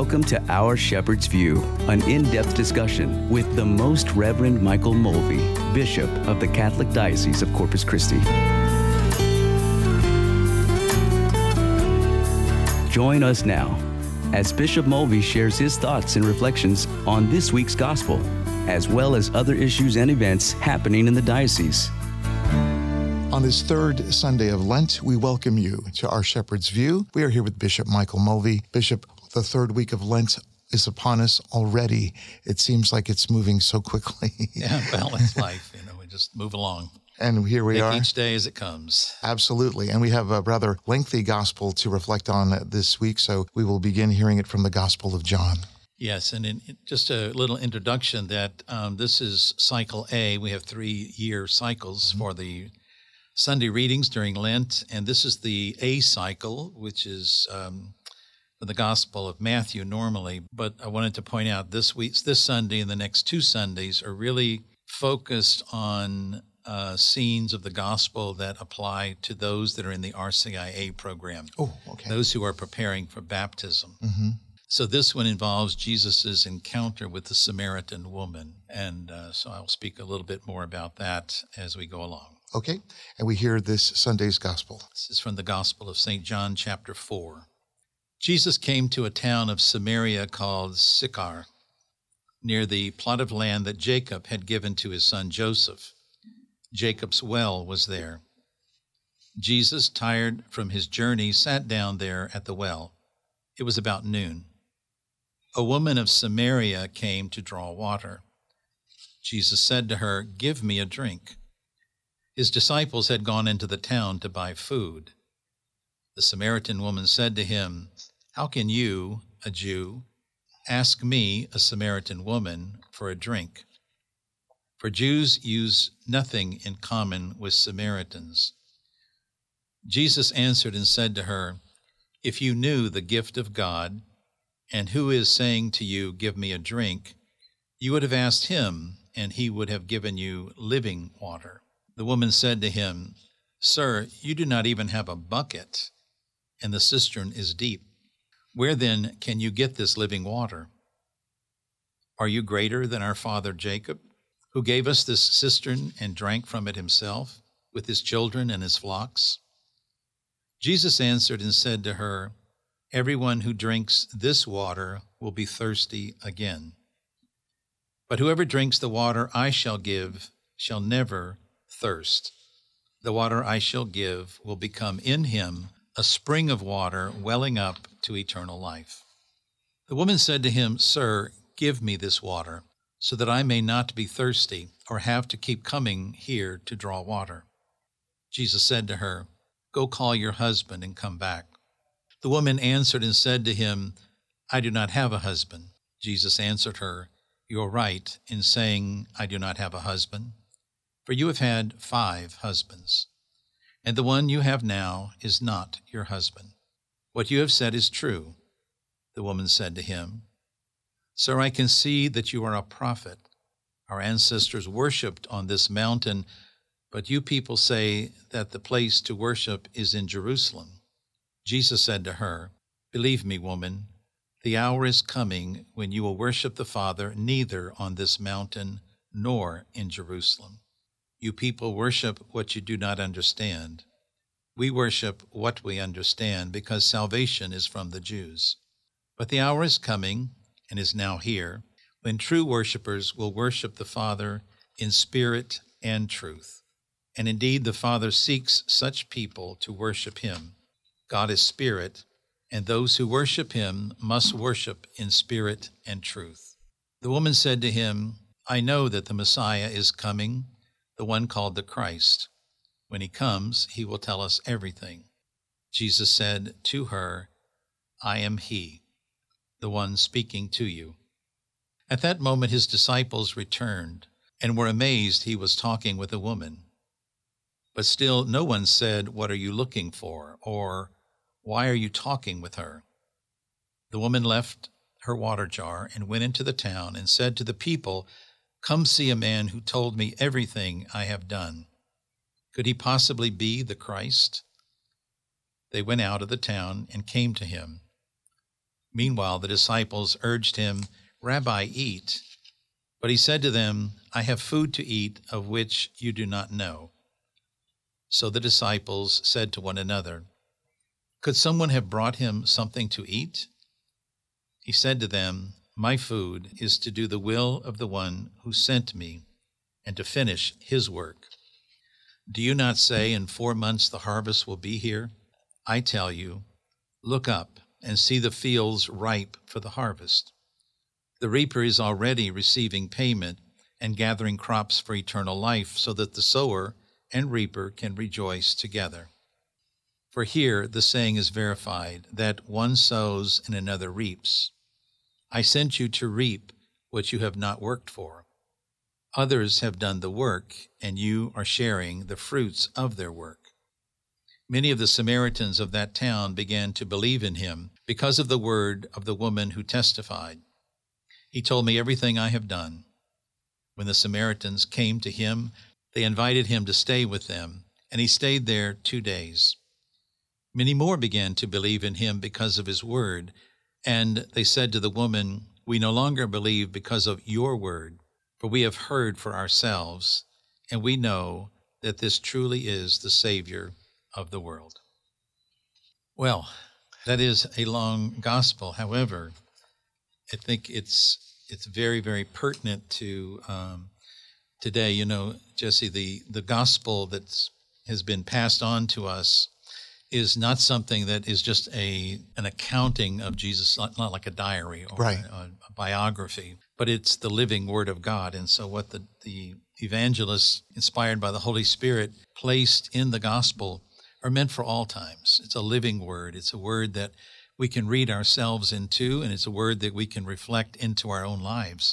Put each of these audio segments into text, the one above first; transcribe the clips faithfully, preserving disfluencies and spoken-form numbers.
Welcome to Our Shepherd's View, an in-depth discussion with the Most Reverend Michael Mulvey, Bishop of the Catholic Diocese of Corpus Christi. Join us now as Bishop Mulvey shares his thoughts and reflections on this week's gospel, as well as other issues and events happening in the diocese. On this third Sunday of Lent, we welcome you to Our Shepherd's View. We are here with Bishop Michael Mulvey. Bishop, the third week of Lent is upon us already. It seems like it's moving so quickly. Yeah, well, it's life. You know, we just move along. And here we Take are. each day as it comes. Absolutely. And we have a rather lengthy gospel to reflect on this week, so we will begin hearing it from the Gospel of John. Yes, and in, just a little introduction that um, this is cycle A. We have three-year cycles mm-hmm. for the Sunday readings during Lent, and this is the A cycle, which is um, the Gospel of Matthew normally. But I wanted to point out this week's, this Sunday and the next two Sundays are really focused on uh, scenes of the Gospel that apply to those that are in the R C I A program. Oh, okay. Those who are preparing for baptism. Mm-hmm. So this one involves Jesus' encounter with the Samaritan woman, and uh, so I'll speak a little bit more about that as we go along. Okay, and we hear this Sunday's Gospel. This is from the Gospel of Saint John, chapter four. Jesus came to a town of Samaria called Sychar, near the plot of land that Jacob had given to his son Joseph. Jacob's well was there. Jesus, tired from his journey, sat down there at the well. It was about noon. A woman of Samaria came to draw water. Jesus said to her, "Give me a drink." His disciples had gone into the town to buy food. The Samaritan woman said to him, "How can you, a Jew, ask me, a Samaritan woman, for a drink?" For Jews use nothing in common with Samaritans. Jesus answered and said to her, "If you knew the gift of God, and who is saying to you, 'Give me a drink,' you would have asked him, and he would have given you living water." The woman said to him, "Sir, you do not even have a bucket, and the cistern is deep. Where then can you get this living water? Are you greater than our father Jacob, who gave us this cistern and drank from it himself, with his children and his flocks?" Jesus answered and said to her, "Everyone who drinks this water will be thirsty again. But whoever drinks the water I shall give shall never thirst. The water I shall give will become in him a spring of water welling up to eternal life." The woman said to him, "Sir, give me this water, so that I may not be thirsty or have to keep coming here to draw water." Jesus said to her, "Go call your husband and come back." The woman answered and said to him, "I do not have a husband." Jesus answered her, "You are right in saying, 'I do not have a husband,' for you have had five husbands, and the one you have now is not your husband. What you have said is true." The woman said to him, "Sir, I can see that you are a prophet. Our ancestors worshipped on this mountain, but you people say that the place to worship is in Jerusalem." Jesus said to her, "Believe me, woman, the hour is coming when you will worship the Father neither on this mountain nor in Jerusalem. You people worship what you do not understand. We worship what we understand, because salvation is from the Jews. But the hour is coming, and is now here, when true worshipers will worship the Father in spirit and truth. And indeed, the Father seeks such people to worship him. God is spirit, and those who worship him must worship in spirit and truth." The woman said to him, "I know that the Messiah is coming, the one called the Christ. When he comes, he will tell us everything." Jesus said to her, "I am he, the one speaking to you." At that moment his disciples returned and were amazed he was talking with a woman. But still no one said, "What are you looking for?" or "Why are you talking with her?" The woman left her water jar and went into the town and said to the people, "Come see a man who told me everything I have done. Could he possibly be the Christ?" They went out of the town and came to him. Meanwhile, the disciples urged him, "Rabbi, eat." But he said to them, "I have food to eat of which you do not know." So the disciples said to one another, "Could someone have brought him something to eat?" He said to them, "My food is to do the will of the one who sent me and to finish his work. Do you not say in four months the harvest will be here? I tell you, look up and see the fields ripe for the harvest. The reaper is already receiving payment and gathering crops for eternal life, so that the sower and reaper can rejoice together. For here the saying is verified, that one sows and another reaps. I sent you to reap what you have not worked for. Others have done the work, and you are sharing the fruits of their work." Many of the Samaritans of that town began to believe in him because of the word of the woman who testified, "He told me everything I have done." When the Samaritans came to him, they invited him to stay with them, and he stayed there two days. Many more began to believe in him because of his word, and they said to the woman, "We no longer believe because of your word, for we have heard for ourselves, and we know that this truly is the Savior of the world." Well, that is a long gospel. However, I think it's it's very, very pertinent to um, today. You know, Jesse, the, the gospel that has been passed on to us is not something that is just a an accounting of Jesus, not, not like a diary or Right. a, a biography, but it's the living Word of God. And so what the, the evangelists, inspired by the Holy Spirit, placed in the gospel are meant for all times. It's a living word. It's a word that we can read ourselves into, and it's a word that we can reflect into our own lives.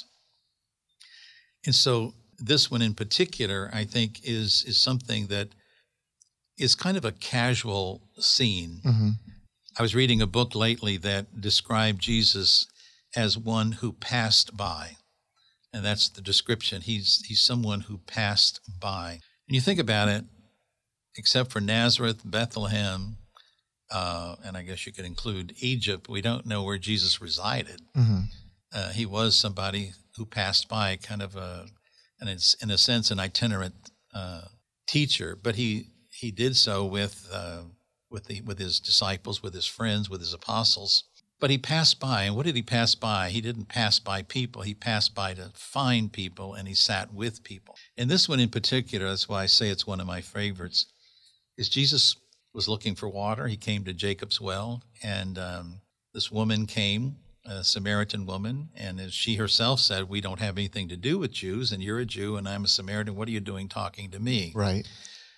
And so this one in particular, I think, is is something that is kind of a casual scene. Mm-hmm. I was reading a book lately that described Jesus as one who passed by. And that's the description. He's he's someone who passed by. And you think about it, except for Nazareth, Bethlehem, uh, and I guess you could include Egypt, we don't know where Jesus resided. Mm-hmm. Uh, he was somebody who passed by, kind of a, and it's in a sense an itinerant uh, teacher, but he he did so with uh, with the with his disciples, with his friends, with his apostles. But he passed by, and what did he pass by? He didn't pass by people. He passed by to find people, and he sat with people. And this one in particular, that's why I say it's one of my favorites, is Jesus was looking for water. He came to Jacob's well, and um, this woman came, a Samaritan woman, and as she herself said, "We don't have anything to do with Jews, and you're a Jew, and I'm a Samaritan. What are you doing talking to me?" Right.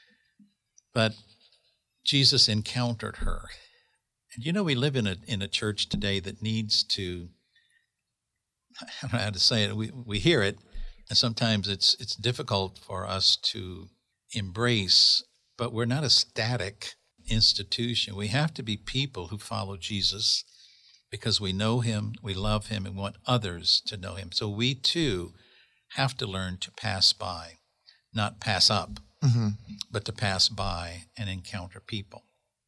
But Jesus encountered her. And you know, we live in a in a church today that needs to, I don't know how to say it, we, we hear it, and sometimes it's it's difficult for us to embrace, but we're not a static institution. We have to be people who follow Jesus because we know him, we love him, and want others to know him. So we too have to learn to pass by, not pass up, mm-hmm. but to pass by and encounter people.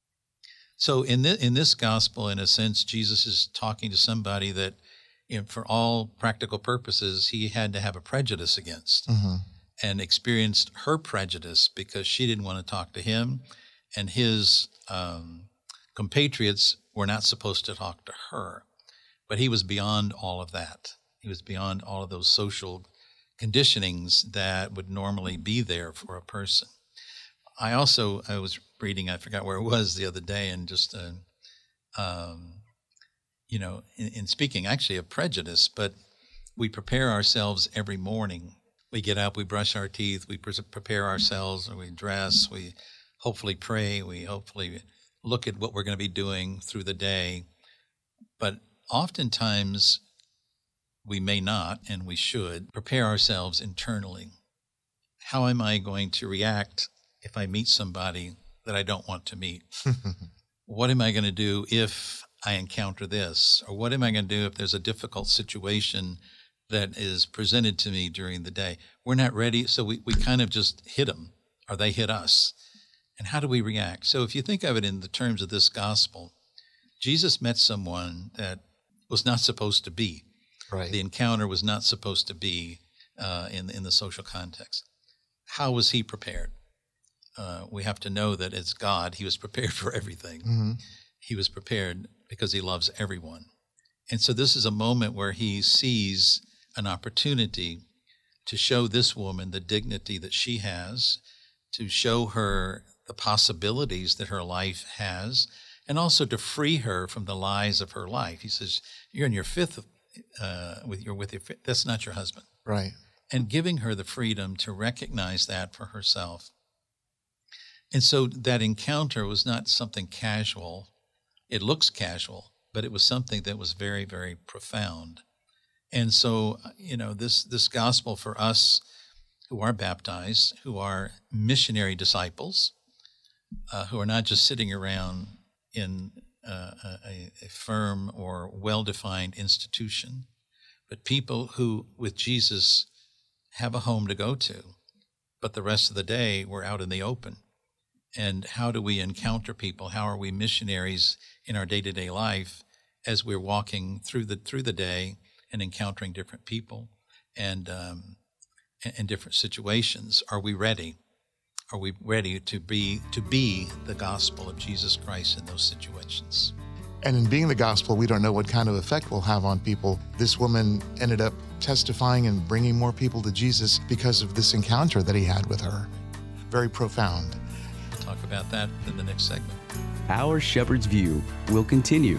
So in this, in this gospel, in a sense, Jesus is talking to somebody that, you know, for all practical purposes, he had to have a prejudice against, mm-hmm. and experienced her prejudice because she didn't want to talk to him, and his um, compatriots were not supposed to talk to her. But he was beyond all of that. He was beyond all of those social conditionings that would normally be there for a person. I also, I was reading, I forgot where it was the other day, and just, uh, um, you know, in, in speaking actually of prejudice, but we prepare ourselves every morning. We get up, we brush our teeth, we pre- prepare ourselves, we dress, we hopefully pray, we hopefully look at what we're going to be doing through the day. But oftentimes we may not, and we should, prepare ourselves internally. How am I going to react if I meet somebody that I don't want to meet? What am I going to do if I encounter this? Or what am I going to do if there's a difficult situation that is presented to me during the day? We're not ready, so we, we kind of just hit them, or they hit us. And how do we react? So if you think of it in the terms of this gospel, Jesus met someone that was not supposed to be. Right. The encounter was not supposed to be uh, in, in the social context. How was he prepared? Uh, we have to know that as God, he was prepared for everything. Mm-hmm. He was prepared because he loves everyone. And so this is a moment where he sees an opportunity to show this woman the dignity that she has, to show her the possibilities that her life has, and also to free her from the lies of her life. He says, you're in your fifth, uh, with your, with your, that's not your husband. Right. And giving her the freedom to recognize that for herself. And so that encounter was not something casual. It looks casual, but it was something that was very, very profound. And so, you know, this, this gospel for us who are baptized, who are missionary disciples, uh, who are not just sitting around in uh, a, a firm or well-defined institution, but people who, with Jesus, have a home to go to, but the rest of the day we're out in the open. And how do we encounter people? How are we missionaries in our day-to-day life as we're walking through the through the day and encountering different people and um, and different situations? Are we ready? Are we ready to be to be the gospel of Jesus Christ in those situations? And in being the gospel, we don't know what kind of effect we'll have on people. This woman ended up testifying and bringing more people to Jesus because of this encounter that he had with her. Very profound. We'll talk about that in the next segment. Our Shepherd's View will continue.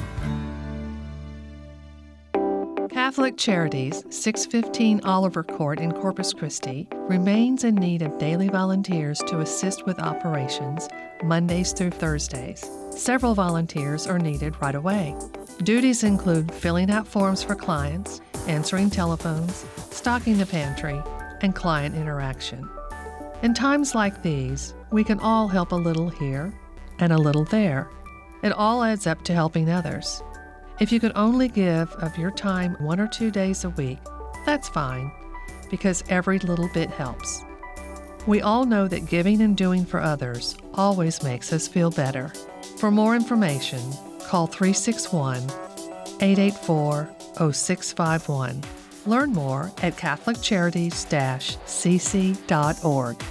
Catholic Charities, six fifteen Oliver Court in Corpus Christi, remains in need of daily volunteers to assist with operations Mondays through Thursdays. Several volunteers are needed right away. Duties include filling out forms for clients, answering telephones, stocking the pantry, and client interaction. In times like these, we can all help a little here and a little there. It all adds up to helping others. If you could only give of your time one or two days a week, that's fine, because every little bit helps. We all know that giving and doing for others always makes us feel better. For more information, call three six one, eight eight four, zero six five one. Learn more at catholic charities dash c c dot org.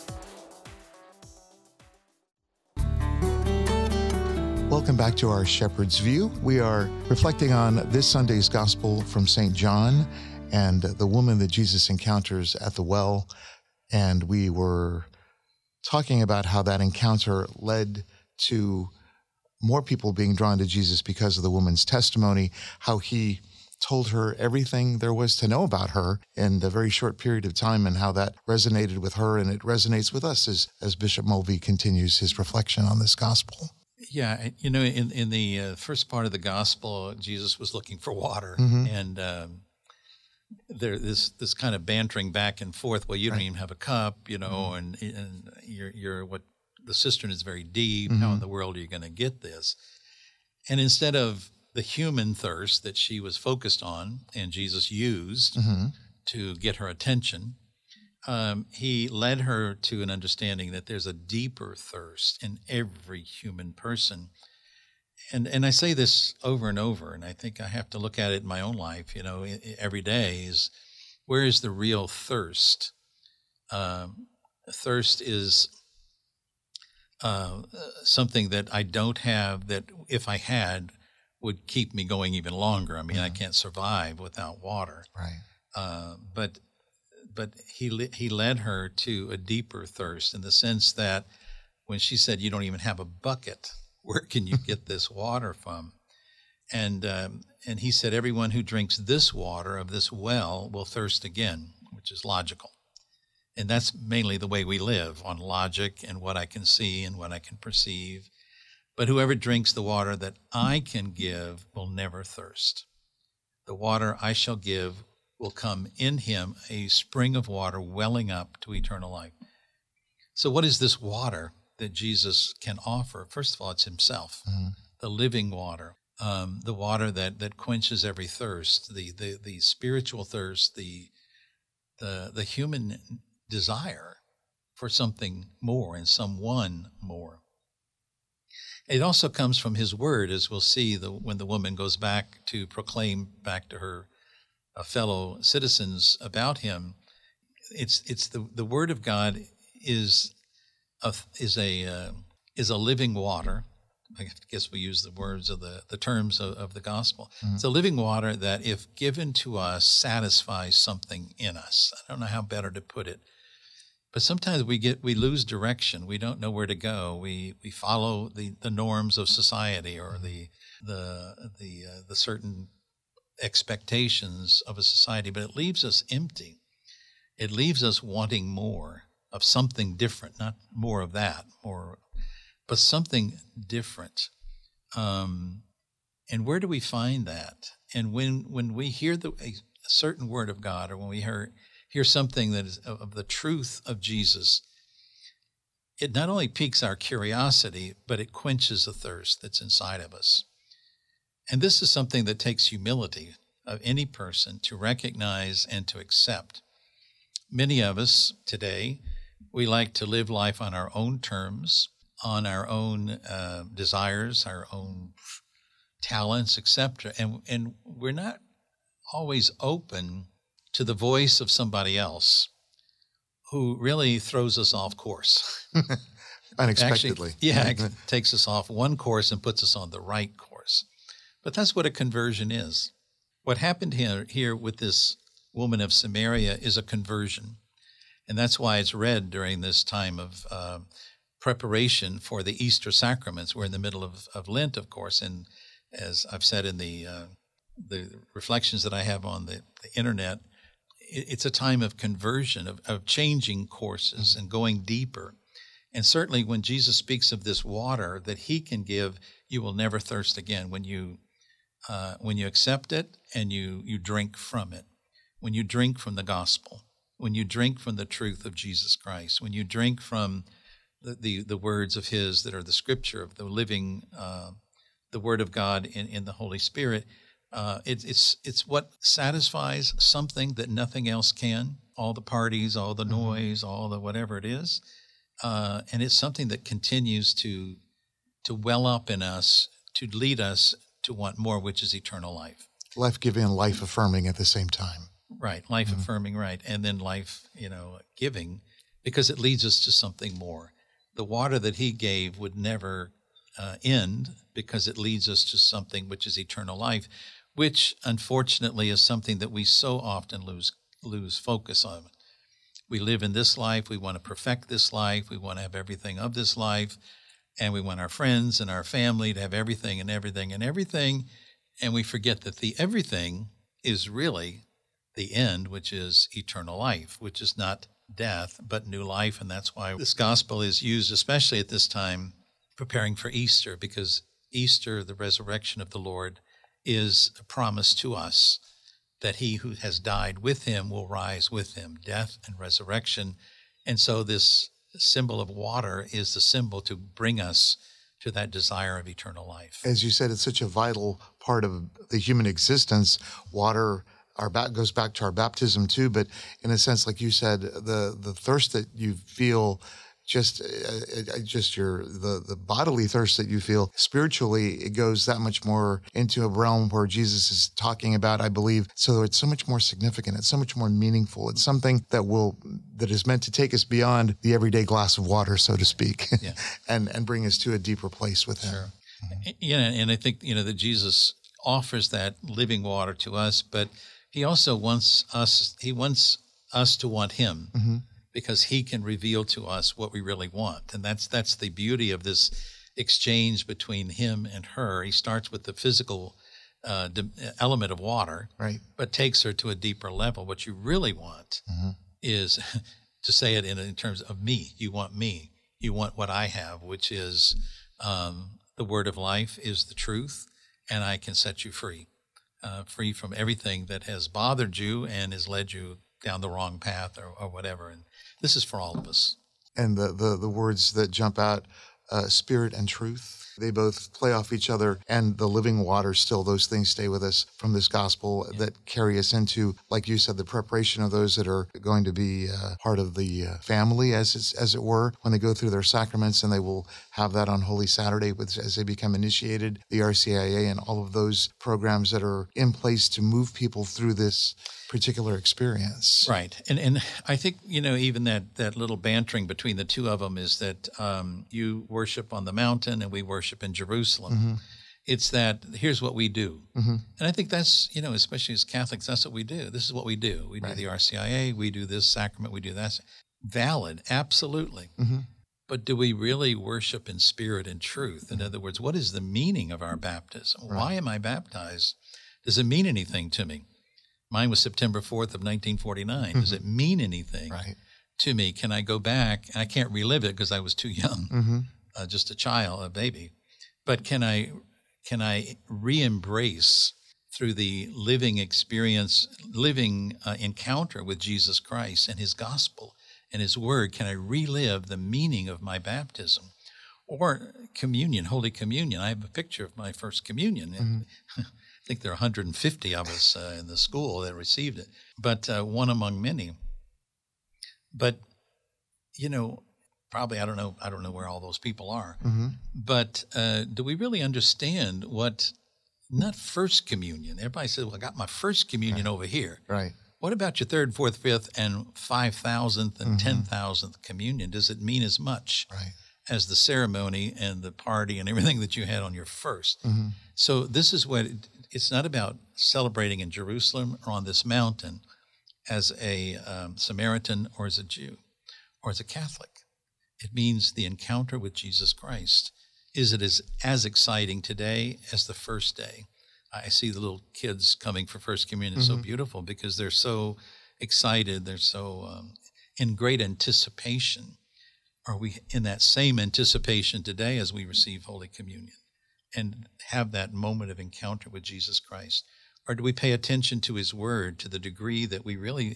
Welcome back to our Shepherd's View. We are reflecting on this Sunday's Gospel from Saint John and the woman that Jesus encounters at the well. And we were talking about how that encounter led to more people being drawn to Jesus because of the woman's testimony, how he told her everything there was to know about her in a very short period of time, and how that resonated with her, and it resonates with us as, as Bishop Mulvey continues his reflection on this gospel. Yeah, you know, in, in the uh, first part of the gospel, Jesus was looking for water, Mm-hmm. and um, there this this kind of bantering back and forth. Well, you don't Right. even have a cup, you know, and and you're you're what the cistern is very deep. Mm-hmm. How in the world are you going to get this? And instead of the human thirst that she was focused on, and Jesus used Mm-hmm. to get her attention, um, he led her to an understanding that there's a deeper thirst in every human person. And and I say this over and over, and I think I have to look at it in my own life, you know, every day is, where is the real thirst? Um, thirst is uh, something that I don't have that if I had would keep me going even longer. I mean, Mm-hmm. I can't survive without water. Right. Uh, but but he he led her to a deeper thirst in the sense that when she said, you don't even have a bucket, where can you get this water from? And um, and he said, everyone who drinks this water of this well will thirst again, which is logical. And that's mainly the way we live, on logic and what I can see and what I can perceive. But whoever drinks the water that I can give will never thirst. The water I shall give will come in him, a spring of water welling up to eternal life. So what is this water that Jesus can offer? First of all, it's himself, Mm-hmm. the living water, um, the water that that quenches every thirst, the the the spiritual thirst, the the the human desire for something more and someone more. It also comes from his word, as we'll see the, when the woman goes back to proclaim back to her uh, fellow citizens about him. It's it's the, the word of God is a, is a uh, is a living water. I guess we use the words of the, the terms of, of the gospel. Mm-hmm. It's a living water that, if given to us, satisfies something in us. I don't know how better to put it. But sometimes we get we lose direction. We don't know where to go. We we follow the, the norms of society, or the the the uh, the certain expectations of a society, but it leaves us empty. It leaves us wanting more of something different, not more of that, more, but something different. Um, and where do we find that? And when when we hear the a certain word of God, or when we hear hear something that is of the truth of Jesus, it not only piques our curiosity, but it quenches the thirst that's inside of us. And this is something that takes humility of any person to recognize and to accept. Many of us today, we like to live life on our own terms, on our own uh, desires, our own talents, et cetera. And, and we're not always open to the voice of somebody else who really throws us off course. Unexpectedly. Actually, yeah, it takes us off one course and puts us on the right course. But that's what a conversion is. What happened here, here with this woman of Samaria is a conversion. And that's why it's read during this time of uh, preparation for the Easter sacraments. We're in the middle of, of Lent, of course, and as I've said in the uh, the reflections that I have on the, the internet, it, it's a time of conversion, of, of changing courses and going deeper. And certainly when Jesus speaks of this water that he can give, you will never thirst again when you uh, when you accept it and you you drink from it. When you drink from the gospel, when you drink from the truth of Jesus Christ, when you drink from the the, the words of his that are the scripture of the living, uh, the word of God in, in the Holy Spirit, uh, it, it's it's what satisfies something that nothing else can. All the parties, all the noise, all the whatever it is, uh, and it's something that continues to to well up in us, to lead us to want more, which is eternal life. Life-giving and life-affirming at the same time. Right, life-affirming, mm-hmm. right, and then life, you know, giving, because it leads us to something more. The water that he gave would never uh, end, because it leads us to something which is eternal life, which unfortunately is something that we so often lose lose focus on. We live in this life, we want to perfect this life, we want to have everything of this life, and we want our friends and our family to have everything and everything and everything, and we forget that the everything is really the end, which is eternal life, which is not death, but new life. And that's why this gospel is used, especially at this time, preparing for Easter, because Easter, the resurrection of the Lord, is a promise to us that he who has died with him will rise with him, death and resurrection. And so this symbol of water is the symbol to bring us to that desire of eternal life. As you said, it's such a vital part of the human existence. Water Our back goes back to our baptism too, but in a sense, like you said, the the thirst that you feel, just uh, just your the the bodily thirst that you feel spiritually, it goes that much more into a realm where Jesus is talking about, I believe. So it's so much more significant. It's so much more meaningful. It's something that will that is meant to take us beyond the everyday glass of water, so to speak, yeah. and and bring us to a deeper place with him. Sure. Mm-hmm. Yeah, and I think you know that Jesus offers that living water to us, but he also wants us, he wants us to want him, mm-hmm. because he can reveal to us what we really want. And that's that's the beauty of this exchange between him and her. He starts with the physical uh, element of water, right, but takes her to a deeper level. What you really want mm-hmm. is, to say it in, in terms of me, you want me. You want what I have, which is um, the word of life is the truth, and I can set you free. Uh, free from everything that has bothered you and has led you down the wrong path or, or whatever. And this is for all of us. And the, the, the words that jump out, uh, spirit and truth. They both play off each other, and the living water still, those things stay with us from this gospel yeah. that carry us into, like you said, the preparation of those that are going to be uh, part of the uh, family, as it's, as it were, when they go through their sacraments, and they will have that on Holy Saturday with, as they become initiated, the R C I A and all of those programs that are in place to move people through this particular experience. Right. And and I think, you know, even that, that little bantering between the two of them is that um, you worship on the mountain and we worship in Jerusalem. Mm-hmm. It's that here's what we do. Mm-hmm. And I think that's, you know, especially as Catholics, that's what we do. This is what we do. We right. do the R C I A, we do this sacrament, we do that. Valid, absolutely. Mm-hmm. But do we really worship in spirit and truth? In other words, what is the meaning of our baptism? Right. Why am I baptized? Does it mean anything to me? Mine was September fourth of nineteen forty-nine. Mm-hmm. Does it mean anything right. to me? Can I go back? I can't relive it because I was too young, mm-hmm. uh, just a child, a baby. But can I can I re-embrace through the living experience, living uh, encounter with Jesus Christ and his gospel and his word? Can I relive the meaning of my baptism? Or communion, Holy Communion. I have a picture of my first communion. Mm-hmm. I think there are one hundred fifty of us uh, in the school that received it, but uh, one among many. But, you know, probably I don't know, I don't know where all those people are, mm-hmm. but uh, do we really understand what, not first communion. Everybody says, well, I got my first communion right. over here. Right. What about your third, fourth, fifth, and five thousandth and mm-hmm. ten thousandth communion? Does it mean as much? Right. As the ceremony and the party and everything that you had on your first? Mm-hmm. So this is what, it, it's not about celebrating in Jerusalem or on this mountain as a um, Samaritan or as a Jew or as a Catholic. It means the encounter with Jesus Christ. Is it as, as exciting today as the first day? I see the little kids coming for First Communion. It's mm-hmm. so beautiful because they're so excited. They're so um, in great anticipation. Are we in that same anticipation today as we receive Holy Communion and have that moment of encounter with Jesus Christ? Or do we pay attention to his word to the degree that we really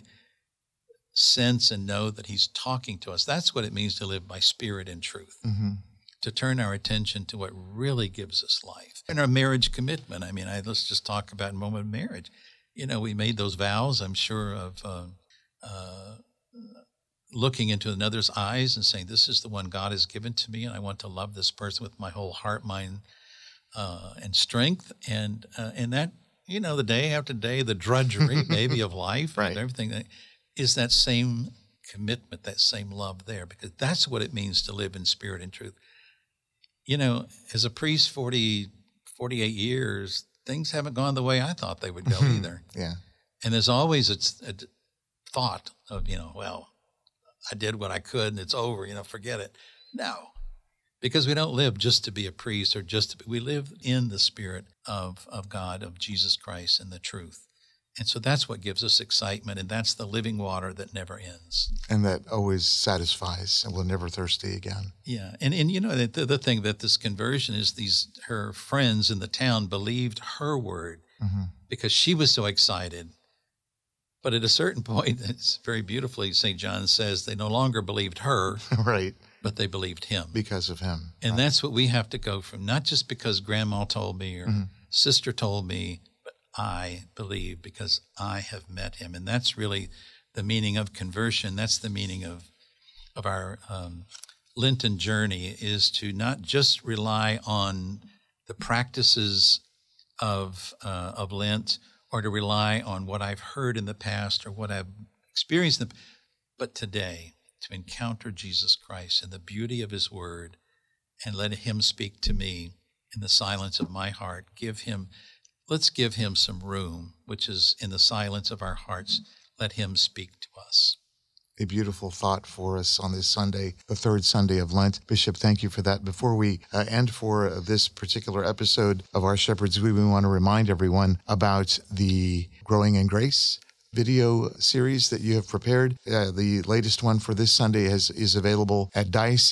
sense and know that he's talking to us? That's what it means to live by spirit and truth, mm-hmm. to turn our attention to what really gives us life. And our marriage commitment, I mean, I, let's just talk about a moment of marriage. You know, we made those vows, I'm sure, of uh, uh, looking into another's eyes and saying, this is the one God has given to me, and I want to love this person with my whole heart, mind, uh, and strength. And uh, and that, you know, the day after day, the drudgery maybe of life right. and everything, that is that same commitment, that same love there, because that's what it means to live in spirit and truth. You know, as a priest, forty, forty-eight years, things haven't gone the way I thought they would go either. Yeah. And there's always a, a thought of, you know, well, I did what I could and it's over, you know, forget it. No, because we don't live just to be a priest or just to be, we live in the spirit of, of God, of Jesus Christ and the truth. And so that's what gives us excitement, and that's the living water that never ends. And that always satisfies and will never thirsty again. Yeah, and, and you know, the, the thing that this conversion is these, her friends in the town believed her word mm-hmm. because she was so excited. But at a certain point, it's very beautifully, Saint John says, they no longer believed her, right? But they believed him. Because of him. And right. that's what we have to go from, not just because grandma told me or mm-hmm. sister told me, but I believe because I have met him. And that's really the meaning of conversion. That's the meaning of, of our um, Lenten journey, is to not just rely on the practices of uh, of Lent, or to rely on what I've heard in the past or what I've experienced, in the, but today to encounter Jesus Christ and the beauty of his word and let him speak to me in the silence of my heart. Give him, let's give him some room, which is in the silence of our hearts. Let him speak to us. A beautiful thought for us on this Sunday, the third Sunday of Lent. Bishop, thank you for that. Before we uh, end for uh, this particular episode of Our Shepherd's View, we want to remind everyone about the Growing in Grace video series that you have prepared. Uh, the latest one for this Sunday has, is available at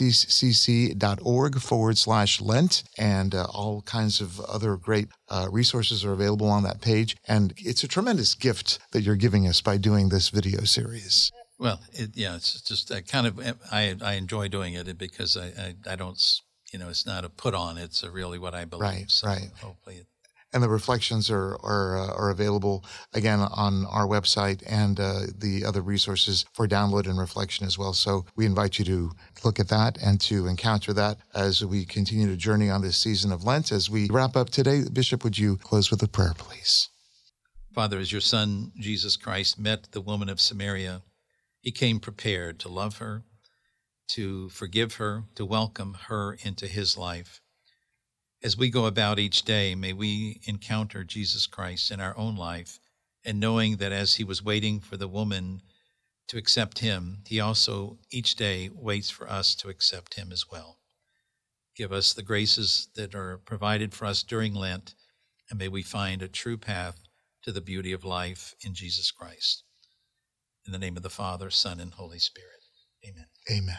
diocesecc.org forward slash Lent, and uh, all kinds of other great uh, resources are available on that page. And it's a tremendous gift that you're giving us by doing this video series. Well, it, yeah, it's just I kind of I I enjoy doing it because I, I I don't you know, it's not a put on, it's a really what I believe. Right, so right. Hopefully it, And the reflections are are, uh, are available, again, on our website and uh, the other resources for download and reflection as well. So we invite you to look at that and to encounter that as we continue to journey on this season of Lent. As we wrap up today, Bishop, would you close with a prayer, please? Father, as your Son, Jesus Christ, met the woman of Samaria, he came prepared to love her, to forgive her, to welcome her into his life. As we go about each day, may we encounter Jesus Christ in our own life, and knowing that as he was waiting for the woman to accept him, he also each day waits for us to accept him as well. Give us the graces that are provided for us during Lent, and may we find a true path to the beauty of life in Jesus Christ. In the name of the Father, Son, and Holy Spirit. Amen. Amen.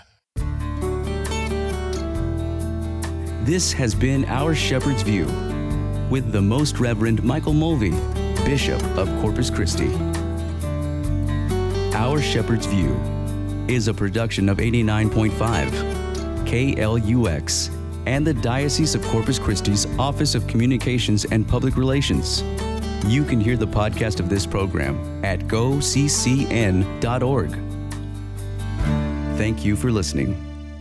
This has been Our Shepherd's View with the Most Reverend Michael Mulvey, Bishop of Corpus Christi. Our Shepherd's View is a production of eighty-nine point five K L U X and the Diocese of Corpus Christi's Office of Communications and Public Relations. You can hear the podcast of this program at go c c n dot org. Thank you for listening.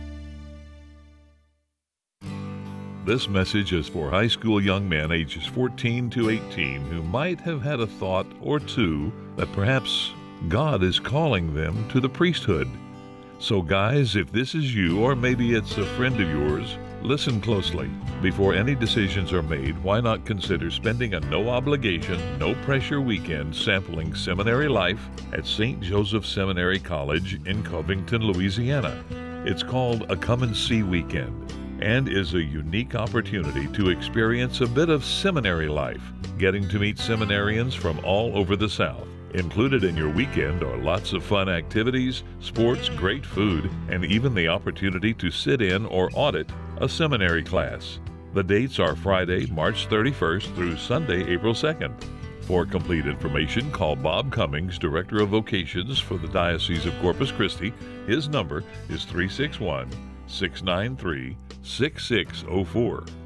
This message is for high school young men ages fourteen to eighteen who might have had a thought or two that perhaps God is calling them to the priesthood. So guys, if this is you, or maybe it's a friend of yours, listen closely. Before any decisions are made, why not consider spending a no-obligation, no-pressure weekend sampling seminary life at Saint Joseph Seminary College in Covington, Louisiana. It's called a Come and See Weekend, and is a unique opportunity to experience a bit of seminary life, getting to meet seminarians from all over the South. Included in your weekend are lots of fun activities, sports, great food, and even the opportunity to sit in or audit a seminary class. The dates are Friday, March thirty-first through Sunday, April second. For complete information, call Bob Cummings, Director of Vocations for the Diocese of Corpus Christi. His number is three six one, six nine three, six six zero four.